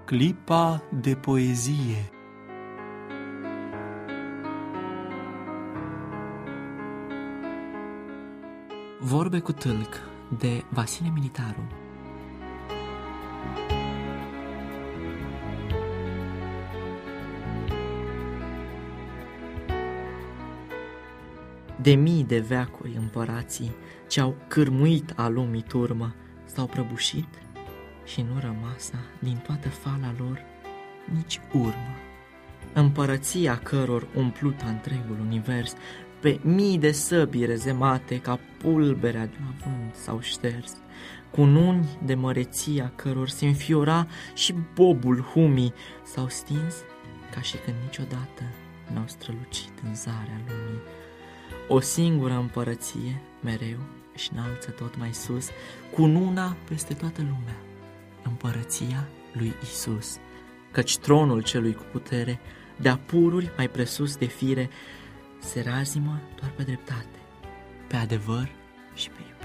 Clipa de poezie. Vorbe cu tâlc de Vasile Militaru. De mii de veacuri împărații ce-au cârmuit a lumii turmă s-au prăbușit și nu rămasa din toată fala lor nici urmă. Împărăția căror umpluta întregul univers, pe mii de săbii rezemate ca pulberea de la vânt s-au șters, cununi de măreția căror se înfiora și bobul humii s-au stins ca și când niciodată n-au strălucit în zarea lumii. O singură împărăție mereu își înalță tot mai sus, cununa peste toată lumea, împărăția lui Isus, căci tronul celui cu putere, de-a pururi mai presus de fire, se razimă doar pe dreptate, pe adevăr și pe iubire.